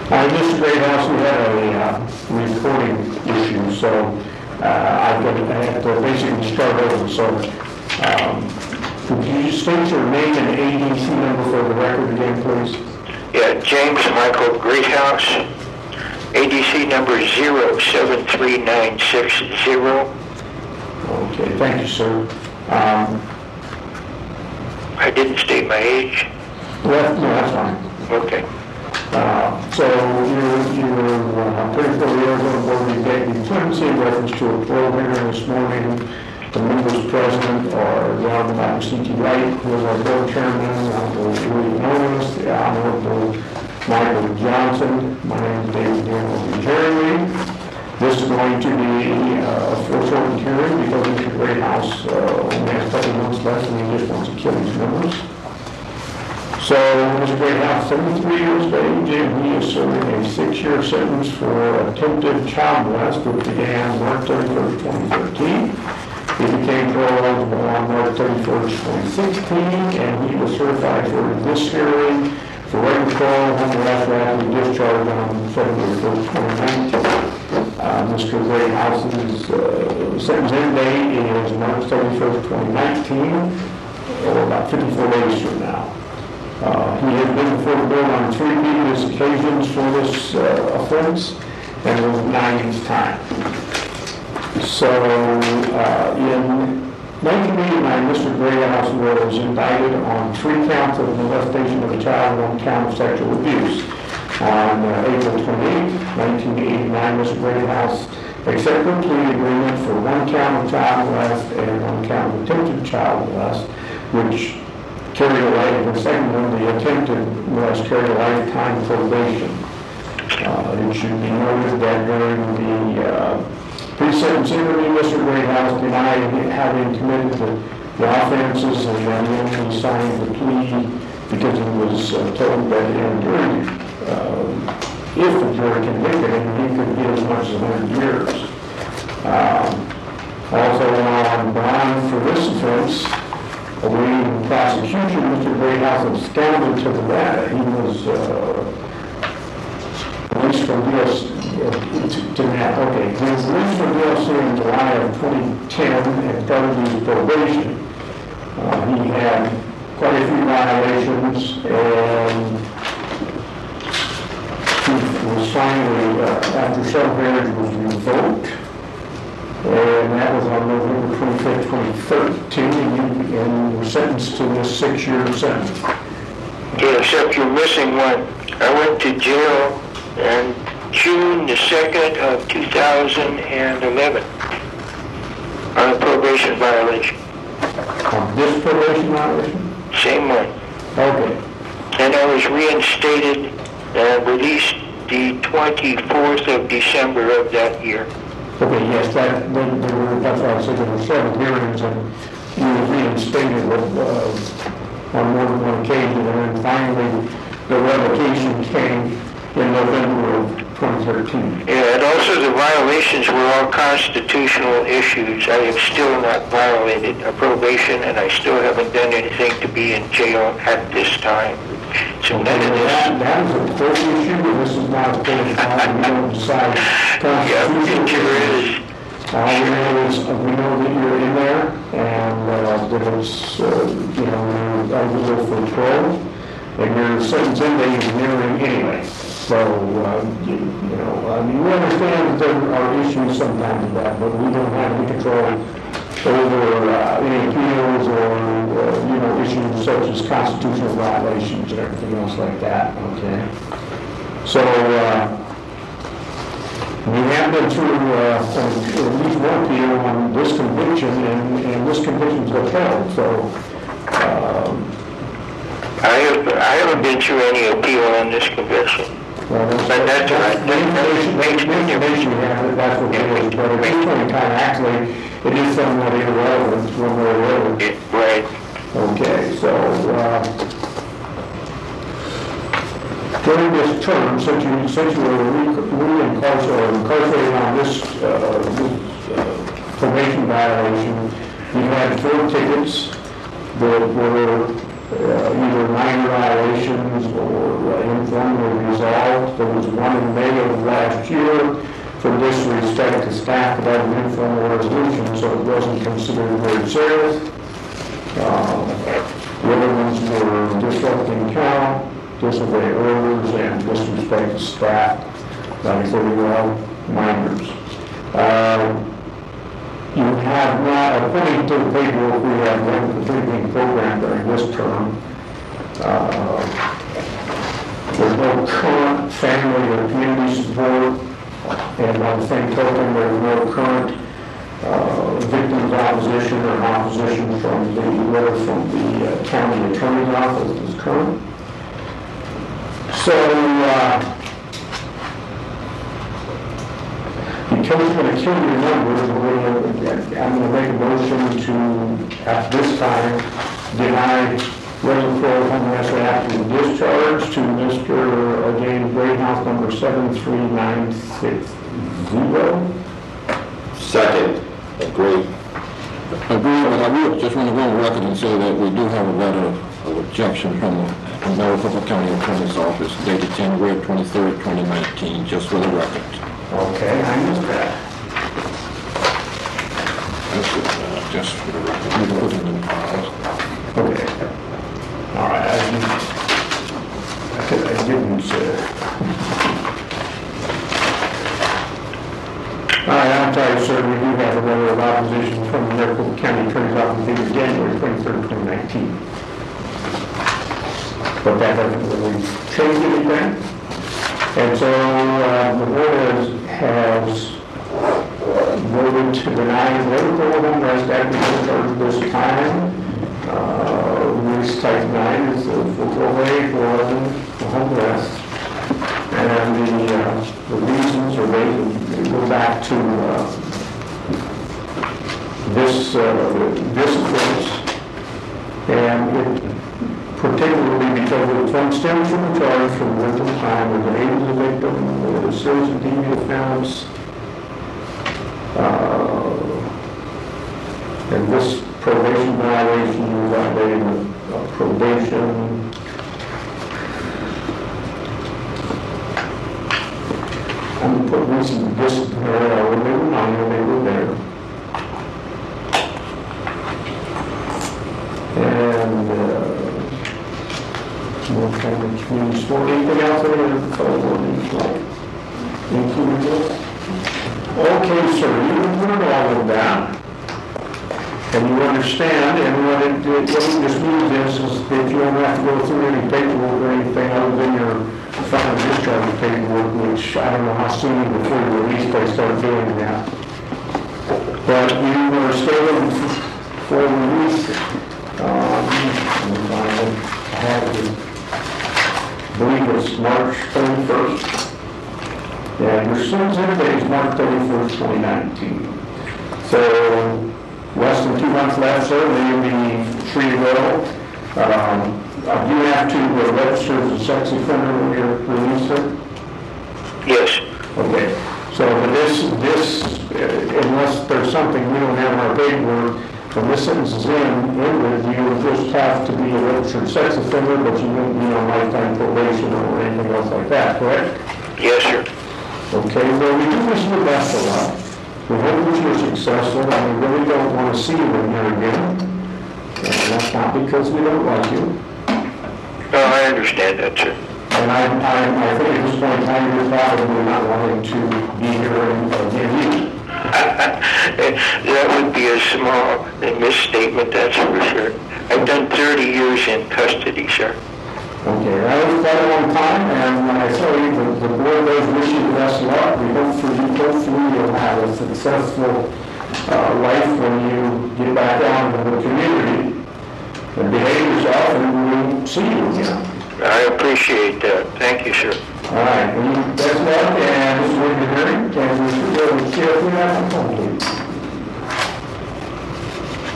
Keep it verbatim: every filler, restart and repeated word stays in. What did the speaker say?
Uh, Mister Greathouse, we had a uh, recording issue, so uh, I've got to, I have to basically start over. So, um, would you state your name and A D C number for the record again, please? Yeah, James Michael Greathouse, A D C number zero seven three nine six zero. Okay, thank you, sir. Um, I didn't state my age. well, no, that's fine. Okay. Uh, so you're, you're uh, thirty-four years old, board of executive clemency in reference to a parole hearing this morning. The members present are the Honorable C T Wright, who is our board chairman, Honorable William Owens, the Honorable Michael Johnson. My name is David Daniel Jeremy. This is going to be uh, a foreshortened hearing because Mister Greathouse uh, only has a couple of months left and he just wants to kill his members. So, Mister Greathouse, seventy-three years of age, and he is serving a six-year sentence for attempted child molest, which began March thirty-first, twenty thirteen. He became parole eligible on March thirty-first, twenty sixteen, and he was certified for this hearing for regular parole, home arrest, rapid discharge on February first, twenty nineteen. Uh, Mister Greyhouse's uh, sentence end date is March thirty-first, twenty nineteen, or about fifty-four days from now. Uh, he has been before the board on three previous occasions for this uh, offense, and was denying his time. So, uh, in nineteen eighty-nine, Mister Greathouse was indicted on three counts of molestation of a child and one count of sexual abuse. On uh, April twenty-eighth, nineteen eighty-nine, Mister Greathouse accepted a plea agreement for one count of child molest and one count of attempted child molest, which carried a life, the second one, the attempted molest, carried a lifetime probation. Uh, it should be noted that during the uh, pre-sentence interview, Mister Greathouse denied having committed the, the offenses, and then he only signed the plea because he was uh, told that in jury, uh, if the jury convicted him, he could get as much as one hundred years. Um, also on bond for this offense, awaiting prosecution, Mister Greathouse absconded to Nevada. He was uh, released from D S to, to now. Okay, he was released from D S in July of twenty ten and started his probation. Uh, he had quite a few violations, and he was finally, uh, after several hearings, was revoked. And that was on November twenty-fifth, twenty thirteen, and you, and you were sentenced to this six-year sentence. Yeah, except you're missing one. I went to jail on June the second of two thousand eleven on a probation violation. On this probation violation? Same one. Okay. And I was reinstated and released the twenty-fourth of December of that year. Okay, yes, that, they, they were, that's why I said there were several hearings, and you were reinstated uh, on more than one occasion, and then finally the revocation came in November of twenty thirteen. Yeah, and also the violations were all constitutional issues. I have still not violated a probation, and I still haven't done anything to be in jail at this time. So none of this... That, that is a court issue, and this is not a court time. We don't decide constitutional issues. All we know is, uh, we know that you're in there, and uh, that it's, uh, you know, you're eligible for parole, and your sentence end date is nearing anyway. So, uh, you, you know, I mean, we understand that there are issues sometimes with that, but we don't have any control over uh, any appeals or, uh, you know, issues such as constitutional violations and everything else like that, okay? So, uh, we have been through uh, at least one appeal on this conviction, and, and this conviction is upheld, so... Um, I, have, I haven't been through any appeal on this conviction. Well, that's, but that's all right. The information, the information you have, that's what it is, but at this point in time, actually, it is somewhat irrelevant one way or the other. Right. Okay, so, uh, during this term, since you, since you were re-incarcerated incarcerated on this, uh, this uh, probation violation, you had four tickets that were uh, either minor violations or uh, informally resolved. There was one in May of last year for disrespect to staff about an informal resolution, so it wasn't considered very serious. Um, The other ones were disrupting count, disobey orders, and disrespect to staff. Like I said, they were all minors. Uh, You have not, according to the paperwork, we have one completing program during this term. Uh, There's no current family or community support, and on the same token, there's no current uh, victims opposition or opposition from the letter from the uh, county attorney's office is current. So, uh, because we're going to kill your numbers, we're gonna, I'm going to make a motion to, at this time, deny Reservoir Homeless after discharge to Mister James Greathouse, number seven three nine six zero. Second. Agree. Agree, but I will just want to go on record and say that we do have a letter of objection from the Maricopa County Attorney's Office dated January twenty-third, twenty nineteen, just for the record. Okay, I missed that. That's it, uh, just for the record. You can put it in the files. Okay. All right, I didn't, I didn't, uh, all right, I'm sorry, sir, we do have a letter of opposition from the Maricopa County Attorney's Office dated January twenty-third, twenty nineteen. But that doesn't really change anything. And so, uh, the board has, has voted to deny Maricopa home rest after discharge this time. Uh, release type nine is the way for the home rest. And the, uh, the reasons are they, they go back to, uh, this, uh, disciplines. And it, particularly because of the from stems from the charge from the victim time or the age of the victim or the serious and deviant offense. Uh, and this probation violation, you violating uh, probation. I'm putting this in disciplinary, I would never mind when they were there. And, uh, more kind of community sport. Anything else there in the color ordinance like including this? Okay, sir, you've learned all of that. And you understand, and what it, what it just means is, is that you don't have to go through any paperwork or anything other than your final discharge paperwork, which I don't know how soon before you release they start doing that. But you are still for release. Um, I have to I believe it's March thirty-first. Yeah, your son's interview is March thirty-first, twenty nineteen. So, less than two months left, sir, you'll be free to go. Um, do you have to uh, register as a sex offender when you're released, sir? Yes. Okay. So, but this, this, uh, unless there's something we don't have in our paperwork, when this sentence is in, inward, you just have to be a registered sex offender, but you won't be on lifetime probation or anything else like that, correct? Yes, sir. Okay, well, we do wish you the best of luck. We hope that you're successful, and we really don't want to see you in here again. And that's not because we don't like you. No, I understand that, sir. And I, I, I think at this point in time, you're probably not wanting to be here again either. That would be a small misstatement, that's for sure. I've done thirty years in custody, sir. Okay, that was quite a long time, and when I tell you, the, the board does wish you the best of luck. We hope for you, hopefully you'll have a successful uh, life when you get back out into the community. And behave yourself, and we'll see you again. I appreciate that. Thank you, sir. All right, well, best of luck, and this is what you're hearing, and we should be able to see if we have some fun, please.